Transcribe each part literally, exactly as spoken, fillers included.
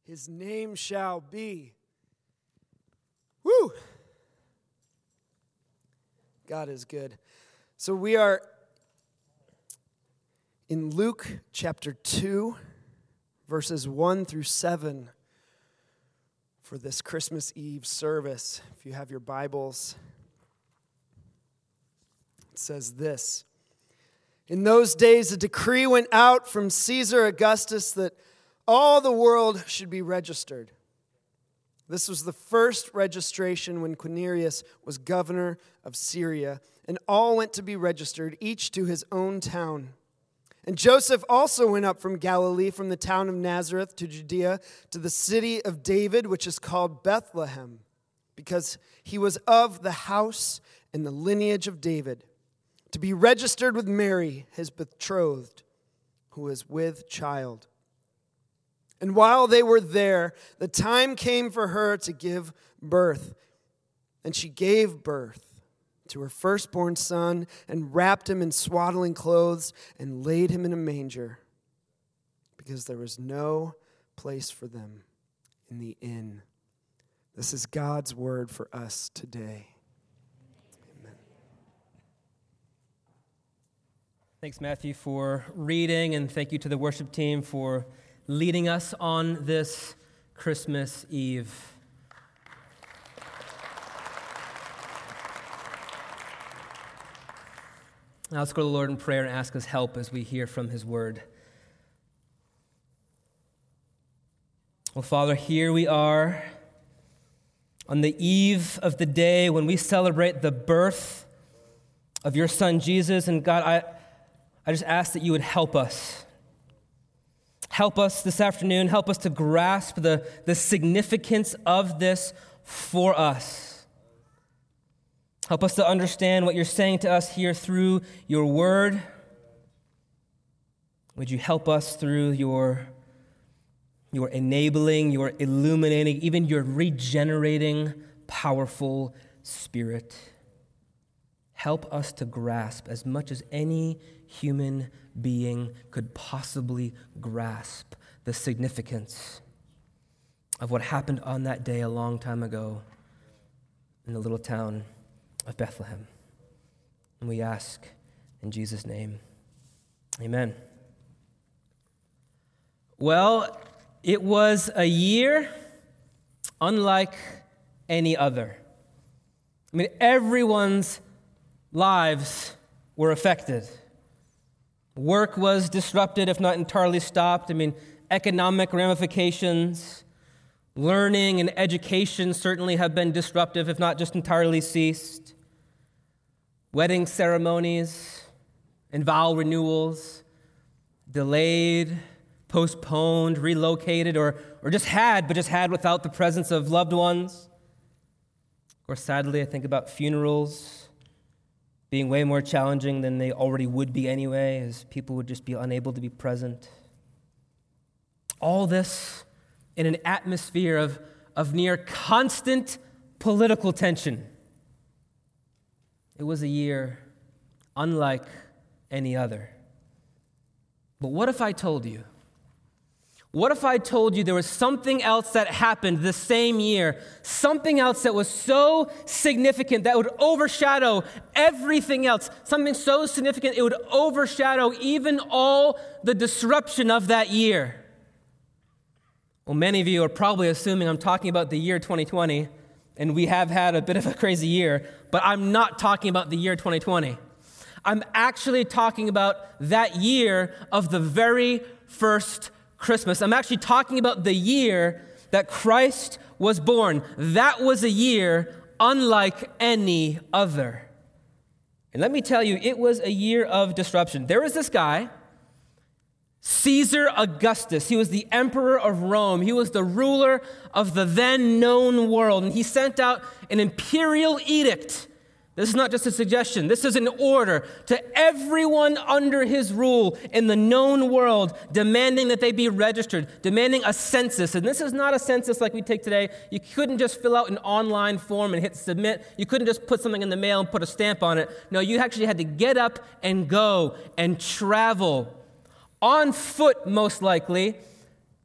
his name shall be. Woo! God is good. So we are in Luke chapter two, verses one through seven for this Christmas Eve service. If you have your Bibles, it says this. In those days, a decree went out from Caesar Augustus that all the world should be registered. This was the first registration when Quirinius was governor of Syria, and all went to be registered, each to his own town. And Joseph also went up from Galilee, from the town of Nazareth to Judea, to the city of David, which is called Bethlehem, because he was of the house and the lineage of David, to be registered with Mary, his betrothed, who was with child. And while they were there, the time came for her to give birth. And she gave birth to her firstborn son and wrapped him in swaddling clothes and laid him in a manger, because there was no place for them in the inn. This is God's word for us today. Amen. Thanks, Matthew, for reading, and thank you to the worship team for leading us on this Christmas Eve. Now let's go to the Lord in prayer and ask his help as we hear from his word. Well, Father, here we are on the eve of the day when we celebrate the birth of your son, Jesus. And God, I, I just ask that you would help us. Help us this afternoon, help us to grasp the, the significance of this for us. Help us to understand what you're saying to us here through your word. Would you help us through your, your enabling, your illuminating, even your regenerating, powerful Spirit? Help us to grasp as much as any human being could possibly grasp the significance of what happened on that day a long time ago in the little town of Bethlehem. And we ask in Jesus' name, amen. Well, it was a year unlike any other. I mean, everyone's lives were affected. Work was disrupted, if not entirely stopped. I mean, economic ramifications, learning and education certainly have been disruptive, if not just entirely ceased. Wedding ceremonies and vow renewals delayed, postponed, relocated, or, or just had, but just had without the presence of loved ones. Of course, sadly, I think about funerals being way more challenging than they already would be anyway, as people would just be unable to be present. All this in an atmosphere of, of near constant political tension. It was a year unlike any other. But what if I told you? What if I told you there was something else that happened the same year, something else that was so significant that would overshadow everything else, something so significant it would overshadow even all the disruption of that year? Well, many of you are probably assuming I'm talking about the year twenty twenty, and we have had a bit of a crazy year, but I'm not talking about the year twenty twenty. I'm actually talking about that year of the very first Christmas. I'm actually talking about the year that Christ was born. That was a year unlike any other. And let me tell you, it was a year of disruption. There was this guy, Caesar Augustus. He was the emperor of Rome. He was the ruler of the then known world. And he sent out an imperial edict. This is not just a suggestion. This is an order to everyone under his rule in the known world, demanding that they be registered, demanding a census. And this is not a census like we take today. You couldn't just fill out an online form and hit submit. You couldn't just put something in the mail and put a stamp on it. No, you actually had to get up and go and travel on foot, most likely,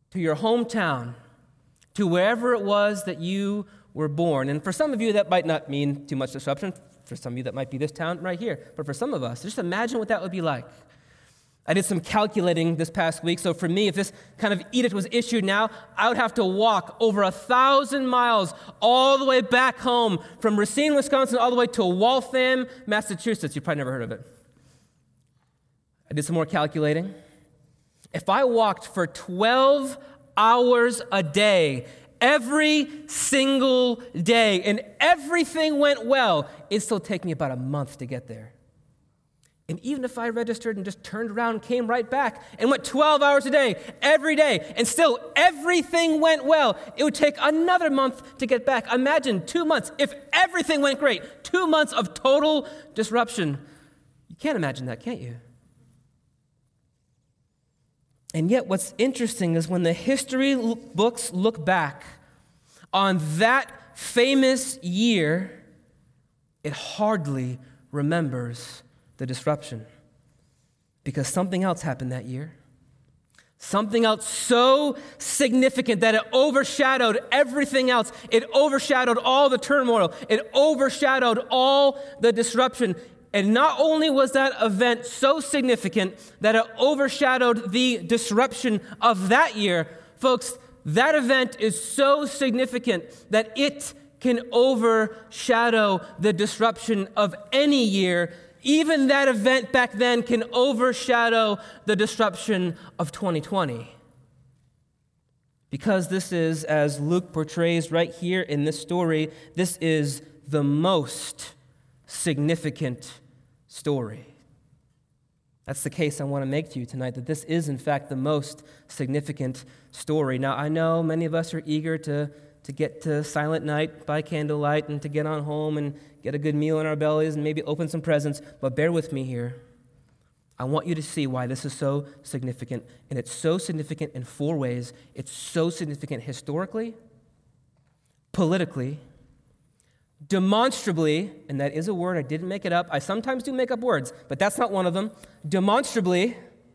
to your hometown, to wherever it was that you were born. And for some of you, that might not mean too much disruption. For some of you, that might be this town right here. But for some of us, just imagine what that would be like. I did some calculating this past week. So for me, if this kind of edict was issued now, I would have to walk over a thousand miles all the way back home from Racine, Wisconsin, all the way to Waltham, Massachusetts. You've probably never heard of it. I did some more calculating. If I walked for twelve hours a day, every single day, and everything went well, it'd still take me about a month to get there. And even if I registered and just turned around and came right back and went twelve hours a day, every day, and still everything went well, it would take another month to get back. Imagine two months. If everything went great, two months of total disruption. You can't imagine that, can't you? And yet what's interesting is when the history books look back on that famous year, it hardly remembers the disruption, because something else happened that year. Something else so significant that it overshadowed everything else. It overshadowed all the turmoil. It overshadowed all the disruption. And not only was that event so significant that it overshadowed the disruption of that year, folks, that event is so significant that it can overshadow the disruption of any year. Even that event back then can overshadow the disruption of twenty twenty. Because this is, as Luke portrays right here in this story, this is the most significant story. That's the case I want to make to you tonight, that this is, in fact, the most significant story. Now, I know many of us are eager to, to get to Silent Night by candlelight and to get on home and get a good meal in our bellies and maybe open some presents, but bear with me here. I want you to see why this is so significant, and it's so significant in four ways. It's so significant historically, politically, demonstrably, and that is a word, I didn't make it up. I sometimes do make up words, but that's not one of them. Demonstrably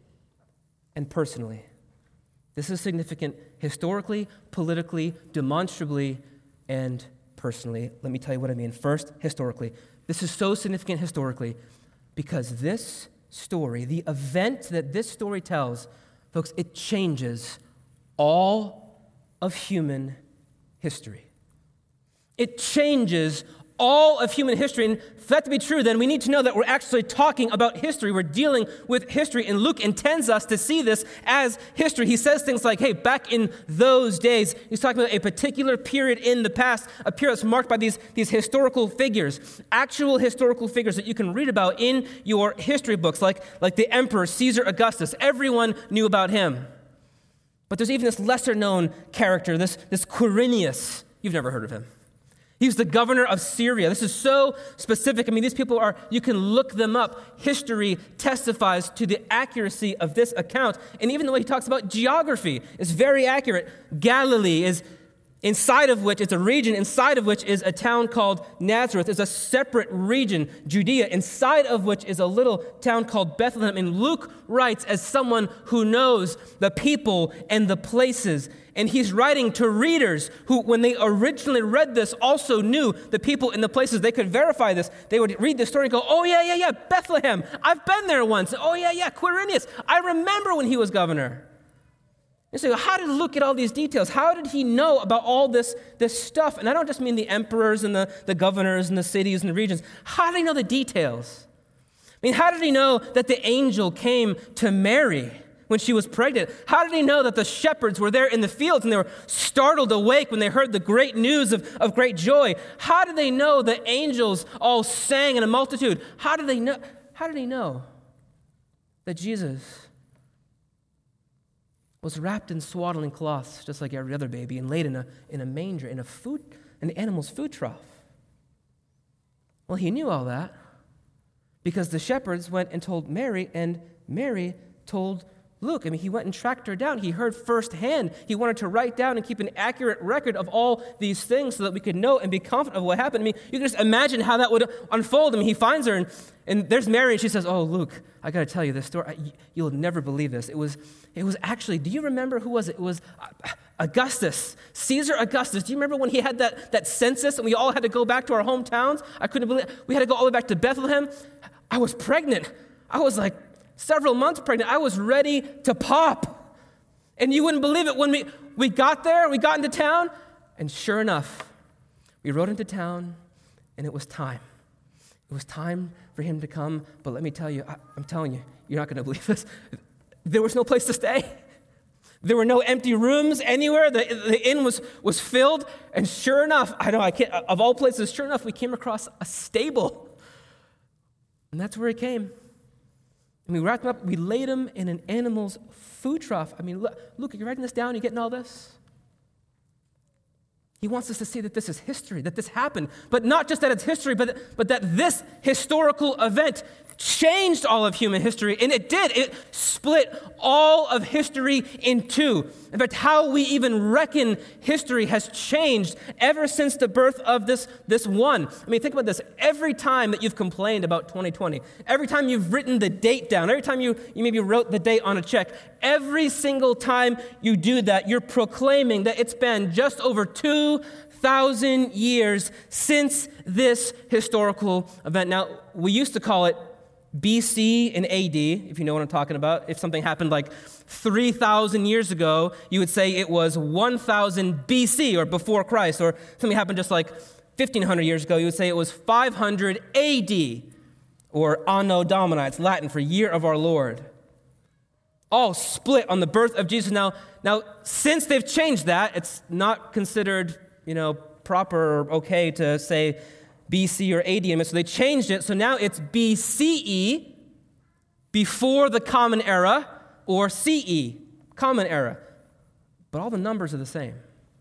and personally. This is significant historically, politically, demonstrably, and personally. Let me tell you what I mean. First, historically. This is so significant historically because this story, the event that this story tells, folks, it changes all of human history. It changes all of human history. And for that to be true, then we need to know that we're actually talking about history. We're dealing with history, and Luke intends us to see this as history. He says things like, hey, back in those days, he's talking about a particular period in the past, a period that's marked by these, these historical figures, actual historical figures that you can read about in your history books, like, like the emperor Caesar Augustus. Everyone knew about him. But there's even this lesser-known character, this, this Quirinius. You've never heard of him. He was the governor of Syria. This is so specific. I mean, these people are, you can look them up. History testifies to the accuracy of this account. And even the way he talks about geography is very accurate. Galilee is inside of which, it's a region inside of which is a town called Nazareth. It's a separate region, Judea, inside of which is a little town called Bethlehem. And Luke writes as someone who knows the people and the places. And he's writing to readers who, when they originally read this, also knew the people and the places. They could verify this. They would read the story and go, oh, yeah, yeah, yeah, Bethlehem. I've been there once. Oh, yeah, yeah, Quirinius. I remember when he was governor. And so how did Luke get all these details? How did he know about all this, this stuff? And I don't just mean the emperors and the, the governors and the cities and the regions. How did he know the details? I mean, how did he know that the angel came to Mary when she was pregnant? How did he know that the shepherds were there in the fields and they were startled awake when they heard the great news of, of great joy? How did they know the angels all sang in a multitude? How did they know? How did he know that Jesus was wrapped in swaddling cloths just like every other baby and laid in a, in a manger, in a food, an animal's food trough? Well, he knew all that because the shepherds went and told Mary, and Mary told Luke, I mean, he went and tracked her down. He heard firsthand. He wanted to write down and keep an accurate record of all these things so that we could know and be confident of what happened. I mean, you can just imagine how that would unfold. I mean, he finds her, and, and there's Mary, and she says, oh, Luke, I got to tell you this story. I, you'll never believe this. It was, it was actually, do you remember who was it? It was Augustus, Caesar Augustus. Do you remember when he had that, that census and we all had to go back to our hometowns? I couldn't believe it. We had to go all the way back to Bethlehem. I was pregnant. I was like several months pregnant. I was ready to pop. And you wouldn't believe it. When we, we got there, we got into town, and sure enough, we rode into town, and it was time. It was time for him to come. But let me tell you, I, I'm telling you, you're not going to believe this. There was no place to stay. There were no empty rooms anywhere. The, the inn was, was filled. And sure enough, I know I can't, of all places, sure enough, we came across a stable. And that's where he came. And we wrapped him up. We laid him in an animal's food trough. I mean, look, Luke, are you writing this down? Are you getting all this? He wants us to see that this is history, that this happened. But not just that it's history, but, but that this historical event changed all of human history. And it did. It split all of history in two. In fact, how we even reckon history has changed ever since the birth of this, this one. I mean, think about this. Every time that you've complained about twenty twenty, every time you've written the date down, every time you, you maybe wrote the date on a check, every single time you do that, you're proclaiming that it's been just over two thousand years since this historical event. Now, we used to call it B C and A D, if you know what I'm talking about. If something happened like three thousand years ago, you would say it was one thousand B C, or before Christ. Or something happened just like fifteen hundred years ago, you would say it was five hundred A D, or Anno Domini. It's Latin for year of our Lord. All split on the birth of Jesus. Now, now since they've changed that, it's not considered, you know, proper or okay to say B C or A D. So they changed it. So now it's B C E, before the Common Era, or C E, Common Era. But all the numbers are the same.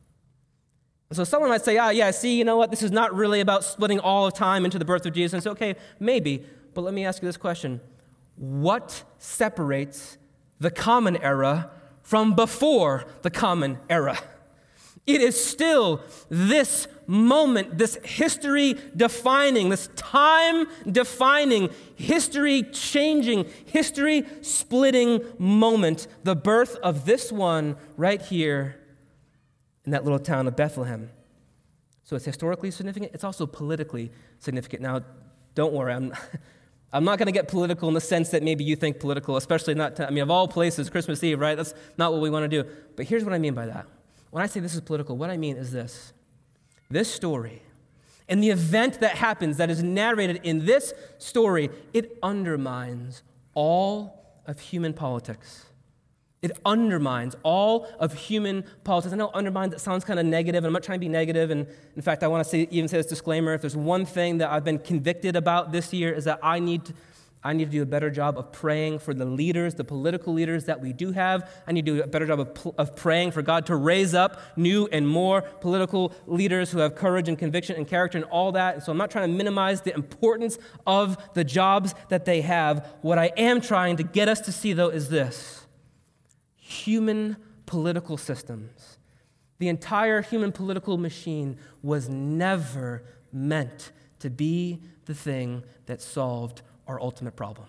So someone might say, ah, yeah, see, you know what? This is not really about splitting all of time into the birth of Jesus. And it's okay, maybe. But let me ask you this question. What separates the Common Era from before the Common Era? It is still this moment, this history-defining, this time-defining, history-changing, history-splitting moment, the birth of this one right here in that little town of Bethlehem. So it's historically significant. It's also politically significant. Now, don't worry, I'm, I'm not going to get political in the sense that maybe you think political, especially not, to, I mean, of all places, Christmas Eve, right? That's not what we want to do. But here's what I mean by that. When I say this is political, what I mean is this. This story and the event that happens that is narrated in this story, it undermines all of human politics. It undermines all of human politics. I know undermine, that sounds kind of negative, and I'm not trying to be negative. And in fact, I want to say, even say this disclaimer. If there's one thing that I've been convicted about this year is that I need to, I need to do a better job of praying for the leaders, the political leaders that we do have. I need to do a better job of, of praying for God to raise up new and more political leaders who have courage and conviction and character and all that. And so I'm not trying to minimize the importance of the jobs that they have. What I am trying to get us to see, though, is this. Human political systems, the entire human political machine was never meant to be the thing that solved our ultimate problem.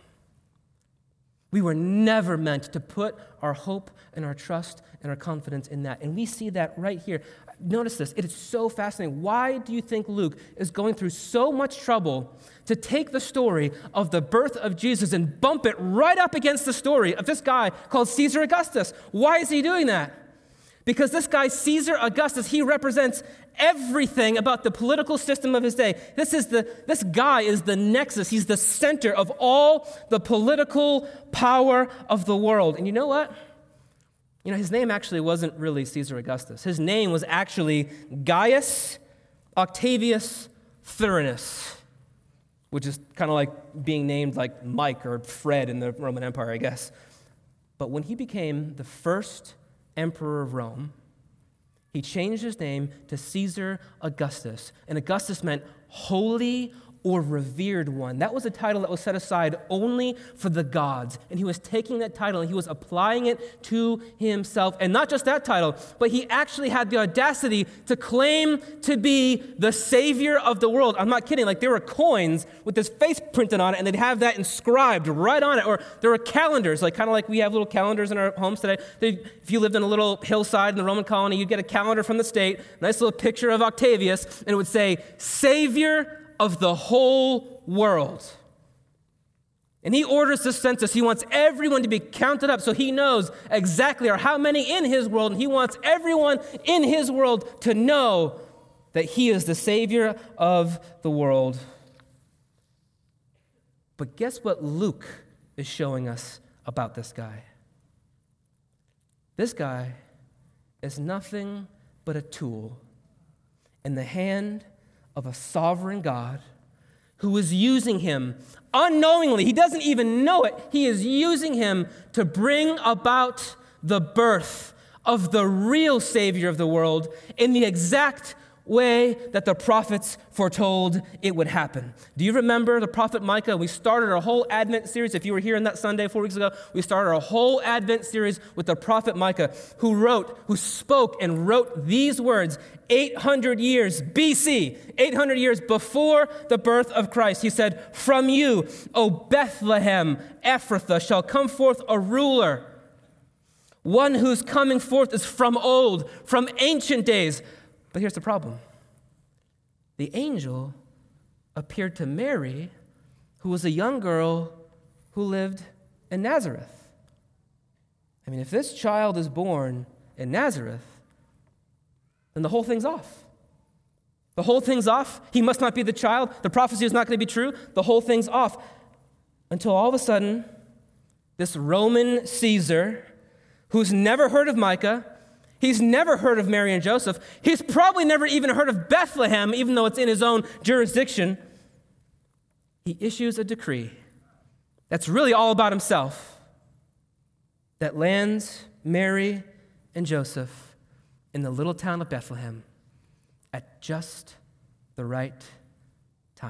We were never meant to put our hope and our trust and our confidence in that. And we see that right here. Notice this. It is so fascinating. Why do you think Luke is going through so much trouble to take the story of the birth of Jesus and bump it right up against the story of this guy called Caesar Augustus? Why is he doing that? Because this guy, Caesar Augustus, he represents everything about the political system of his day. This is the this guy is the nexus. He's the center of all the political power of the world. And you know what? You know, his name actually wasn't really Caesar Augustus. His name was actually Gaius Octavius Thurinus, which is kind of like being named like Mike or Fred in the Roman Empire, I guess. But when he became the first emperor of Rome, he changed his name to Caesar Augustus. And Augustus meant holy or revered one. That was a title that was set aside only for the gods. And he was taking that title and he was applying it to himself. And not just that title, but he actually had the audacity to claim to be the savior of the world. I'm not kidding. Like, there were coins with his face printed on it, and they'd have that inscribed right on it. Or there were calendars, like kind of like we have little calendars in our homes today. They, if you lived in a little hillside in the Roman colony, you'd get a calendar from the state, nice little picture of Octavius, and it would say, Savior of the whole world. And he orders the census. He wants everyone to be counted up so he knows exactly or how many in his world, and he wants everyone in his world to know that he is the Savior of the world. But guess what Luke is showing us about this guy? This guy is nothing but a tool in the hand of a sovereign God who is using him unknowingly. He doesn't even know it. He is using him to bring about the birth of the real Savior of the world in the exact way that the prophets foretold it would happen. Do you remember the prophet Micah? We started our whole Advent series. If you were here on that Sunday four weeks ago, we started our whole Advent series with the prophet Micah, who wrote, who spoke and wrote these words eight hundred years B C, eight hundred years before the birth of Christ. He said, "From you, O Bethlehem, Ephrathah, shall come forth a ruler, one whose coming forth is from old, from ancient days." But here's the problem. The angel appeared to Mary, who was a young girl who lived in Nazareth. I mean, if this child is born in Nazareth, then the whole thing's off. The whole thing's off. He must not be the child. The prophecy is not going to be true. The whole thing's off. Until all of a sudden, this Roman Caesar, who's never heard of Micah, he's never heard of Mary and Joseph. He's probably never even heard of Bethlehem, even though it's in his own jurisdiction. He issues a decree that's really all about himself that lands Mary and Joseph in the little town of Bethlehem at just the right time.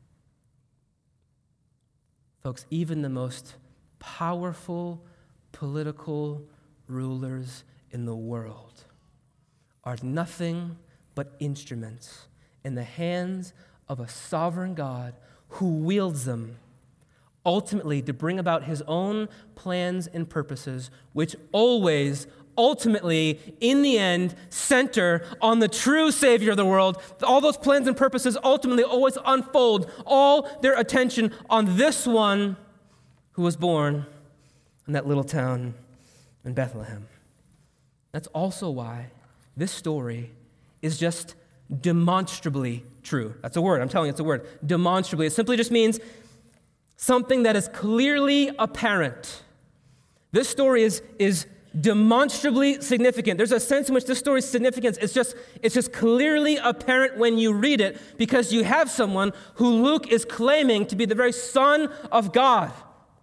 Folks, even the most powerful political rulers in the world are nothing but instruments in the hands of a sovereign God who wields them ultimately to bring about his own plans and purposes, which always, ultimately, in the end, center on the true Savior of the world. All those plans and purposes ultimately always unfold all their attention on this one who was born in that little town in Bethlehem. That's also why this story is just demonstrably true. That's a word. I'm telling you, it's a word. Demonstrably. It simply just means something that is clearly apparent. This story is, is demonstrably significant. There's a sense in which this story's significance is just, it's just clearly apparent when you read it because you have someone who Luke is claiming to be the very Son of God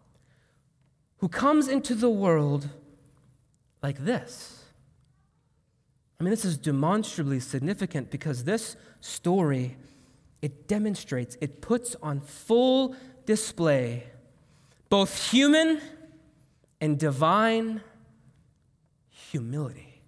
who comes into the world like this. I mean, this is demonstrably significant because this story, it demonstrates, it puts on full display both human and divine humility.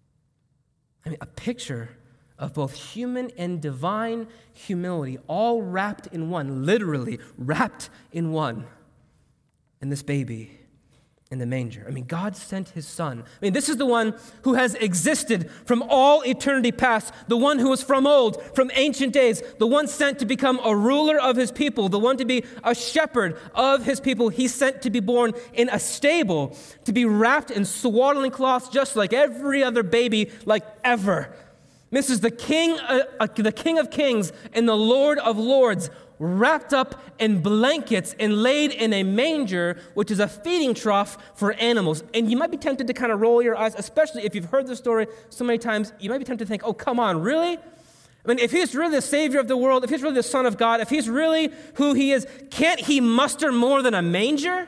I mean, a picture of both human and divine humility, all wrapped in one, literally wrapped in one, in this baby in the manger. I mean, God sent his son. I mean, this is the one who has existed from all eternity past, the one who was from old, from ancient days, the one sent to become a ruler of his people, the one to be a shepherd of his people. He's sent to be born in a stable, to be wrapped in swaddling cloths just like every other baby, like ever. This is the King, uh, uh, the King of Kings and the Lord of Lords, wrapped up in blankets and laid in a manger, which is a feeding trough for animals. And you might be tempted to kind of roll your eyes, especially if you've heard the story so many times. You might be tempted to think, oh, come on, really? I mean, if he's really the Savior of the world, if he's really the Son of God, if he's really who he is, can't he muster more than a manger?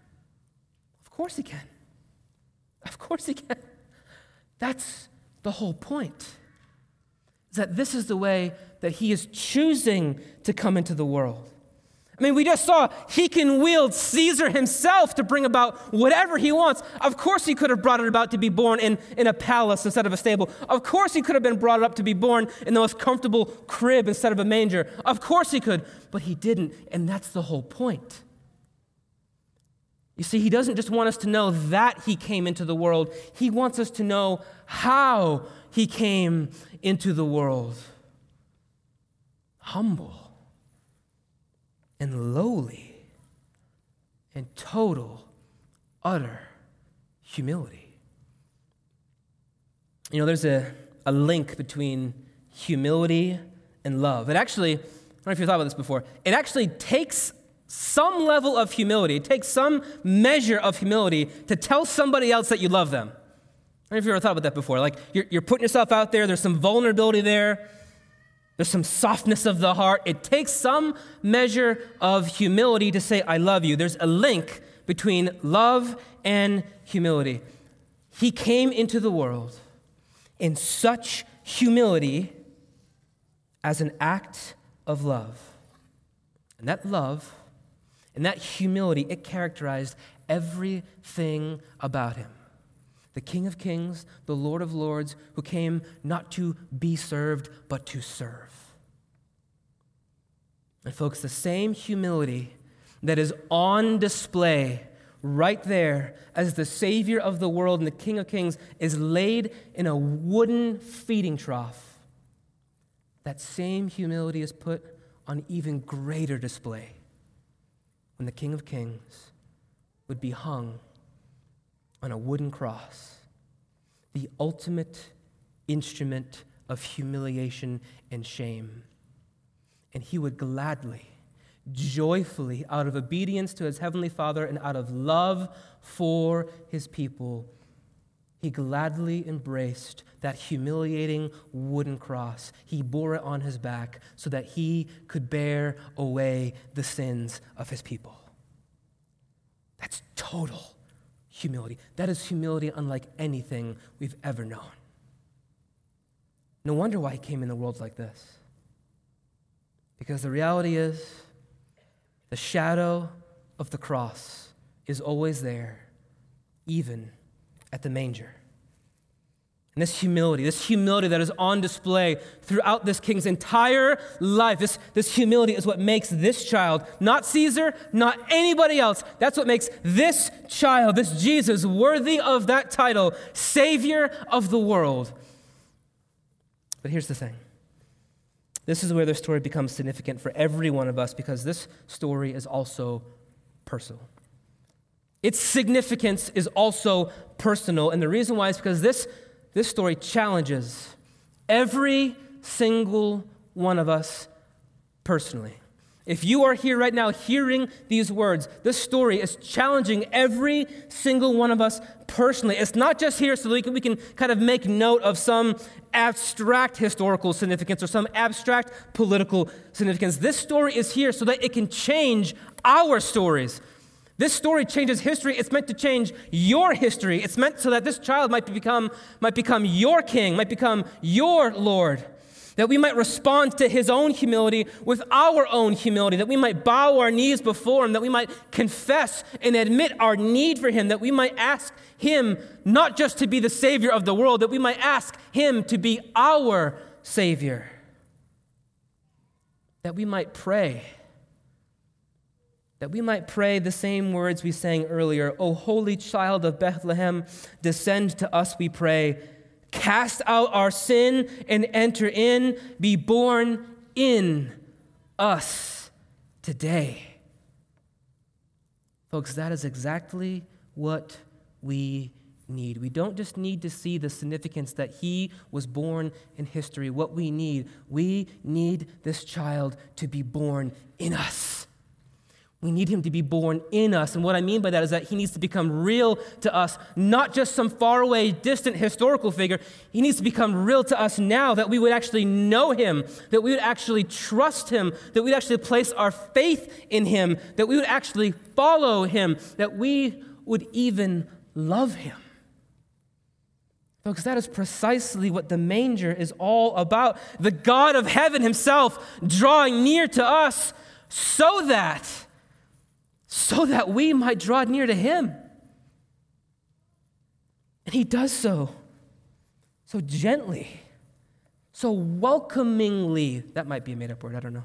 Of course he can. Of course he can. That's the whole point. Is that this is the way that he is choosing to come into the world. I mean, we just saw he can wield Caesar himself to bring about whatever he wants. Of course he could have brought it about to be born in, in a palace instead of a stable. Of course he could have been brought up to be born in the most comfortable crib instead of a manger. Of course he could, but he didn't, and that's the whole point. You see, he doesn't just want us to know that he came into the world. He wants us to know how he came into the world. Humble and lowly and total, utter humility. You know, there's a, a link between humility and love. It actually, I don't know if you've thought about this before, it actually takes some level of humility, it takes some measure of humility to tell somebody else that you love them. I don't know if you've ever thought about that before. Like, you're, you're putting yourself out there, there's some vulnerability there, there's some softness of the heart. It takes some measure of humility to say, I love you. There's a link between love and humility. He came into the world in such humility as an act of love. And that love and that humility, it characterized everything about him. The King of Kings, the Lord of Lords, who came not to be served, but to serve. And folks, the same humility that is on display right there as the Savior of the world and the King of Kings is laid in a wooden feeding trough. That same humility is put on even greater display when the King of Kings would be hung on a wooden cross, the ultimate instrument of humiliation and shame. And he would gladly, joyfully, out of obedience to his heavenly Father and out of love for his people, he gladly embraced that humiliating wooden cross. He bore it on his back so that he could bear away the sins of his people. That's total humility. That is humility unlike anything we've ever known. No wonder why he came in the world like this. Because the reality is, the shadow of the cross is always there, even at the manger. And this humility, this humility that is on display throughout this king's entire life, this, this humility is what makes this child, not Caesar, not anybody else, that's what makes this child, this Jesus, worthy of that title, Savior of the world. But here's the thing. This is where the story becomes significant for every one of us, because this story is also personal. Its significance is also personal, and the reason why is because this This story challenges every single one of us personally. If you are here right now hearing these words, this story is challenging every single one of us personally. It's not just here so that we can, we can kind of make note of some abstract historical significance or some abstract political significance. This story is here so that it can change our stories. This story changes history. It's meant to change your history. It's meant so that this child might become, might become your king, might become your Lord, that we might respond to his own humility with our own humility, that we might bow our knees before him, that we might confess and admit our need for him, that we might ask him not just to be the Savior of the world, that we might ask him to be our Savior, that we might pray That we might pray the same words we sang earlier. O holy child of Bethlehem, descend to us, we pray. Cast out our sin and enter in. Be born in us today. Folks, that is exactly what we need. We don't just need to see the significance that he was born in history. What we need, we need this child to be born in us. We need him to be born in us. And what I mean by that is that he needs to become real to us, not just some faraway, distant historical figure. He needs to become real to us now, that we would actually know him, that we would actually trust him, that we'd actually place our faith in him, that we would actually follow him, that we would even love him. Folks, that is precisely what the manger is all about. The God of heaven himself drawing near to us so that, so that we might draw near to him. And he does so, so gently, so welcomingly. That might be a made-up word, I don't know.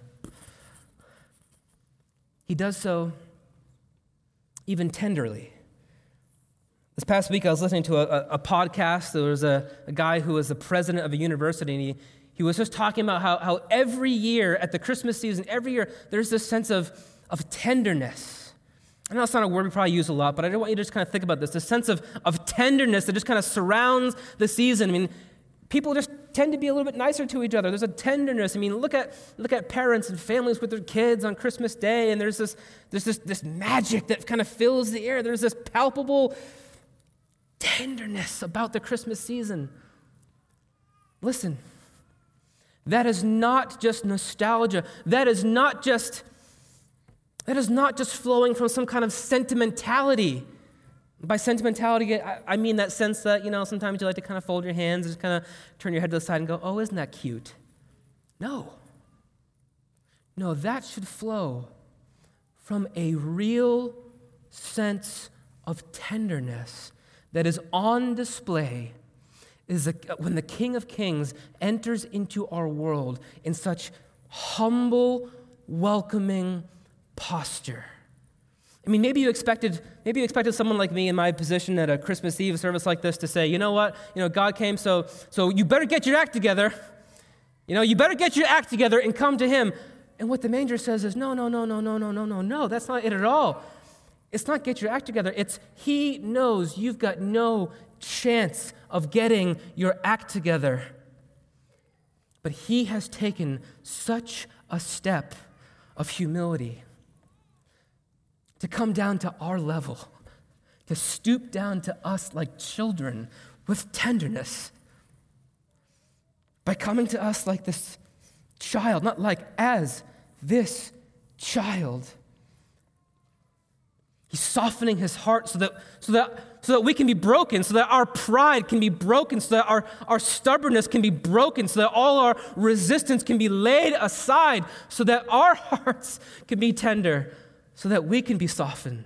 He does so even tenderly. This past week, I was listening to a, a podcast. There was a, a guy who was the president of a university, and he, he was just talking about how, how every year at the Christmas season, every year, there's this sense of, of tenderness. I know it's not a word we probably use a lot, but I want you to just kind of think about this, this sense of, of tenderness that just kind of surrounds the season. I mean, people just tend to be a little bit nicer to each other. There's a tenderness. I mean, look at look at parents and families with their kids on Christmas Day, and there's this there's this this magic that kind of fills the air. There's this palpable tenderness about the Christmas season. Listen, that is not just nostalgia. That is not just that is not just flowing from some kind of sentimentality. By sentimentality, I mean that sense that, you know, sometimes you like to kind of fold your hands and just kind of turn your head to the side and go, oh, isn't that cute? No. No, that should flow from a real sense of tenderness that is on display is when the King of Kings enters into our world in such humble, welcoming posture. I mean, maybe you expected maybe you expected someone like me in my position at a Christmas Eve service like this to say, you know what, you know, God came, so so you better get your act together. You know, you better get your act together and come to him. And what the manger says is, no, no, no, no, no, no, no, no, no, that's not it at all. It's not get your act together. It's he knows you've got no chance of getting your act together. But he has taken such a step of humility to come down to our level, to stoop down to us like children with tenderness, by coming to us like this child, not like as this child. He's softening his heart so that so that so that we can be broken, so that our pride can be broken, so that our, our stubbornness can be broken, so that all our resistance can be laid aside, so that our hearts can be tender, so that we can be softened,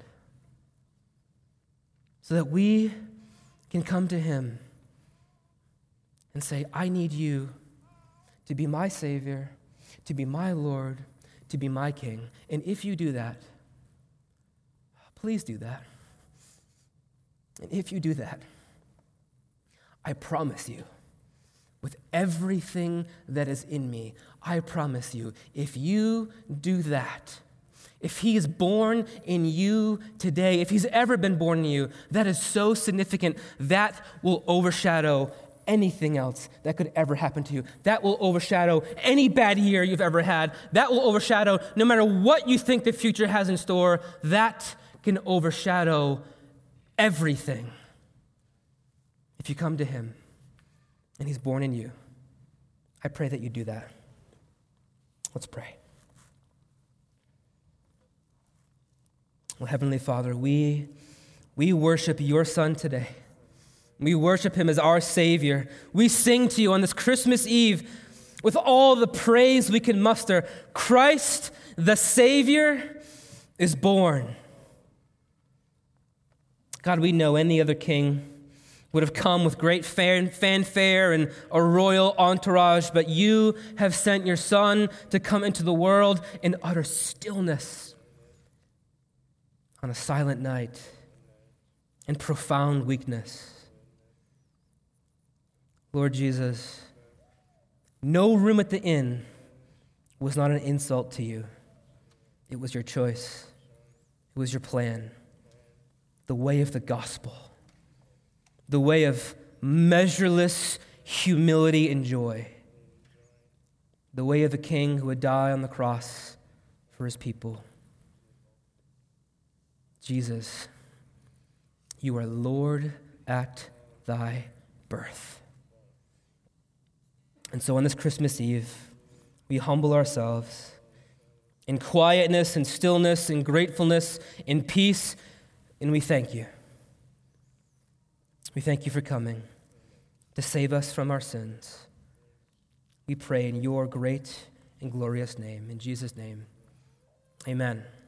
so that we can come to him and say, I need you to be my Savior, to be my Lord, to be my King. And if you do that, please do that. And if you do that, I promise you, with everything that is in me, I promise you, if you do that, if he is born in you today, if he's ever been born in you, that is so significant, that will overshadow anything else that could ever happen to you. That will overshadow any bad year you've ever had. That will overshadow no matter what you think the future has in store. That can overshadow everything if you come to him and he's born in you. I pray that you do that. Let's pray. Well, Heavenly Father, we, we worship your Son today. We worship him as our Savior. We sing to you on this Christmas Eve with all the praise we can muster. Christ, the Savior, is born. God, we know any other king would have come with great fanfare and a royal entourage, but you have sent your Son to come into the world in utter stillness on a silent night in profound weakness. Lord Jesus, no room at the inn was not an insult to you. It was your choice. It was your plan. The way of the gospel. The way of measureless humility and joy. The way of the King who would die on the cross for his people. Jesus, you are Lord at thy birth. And so on this Christmas Eve, we humble ourselves in quietness and stillness and gratefulness and peace, and we thank you. We thank you for coming. to save us from our sins. We pray in your great and glorious name. In Jesus' name, amen.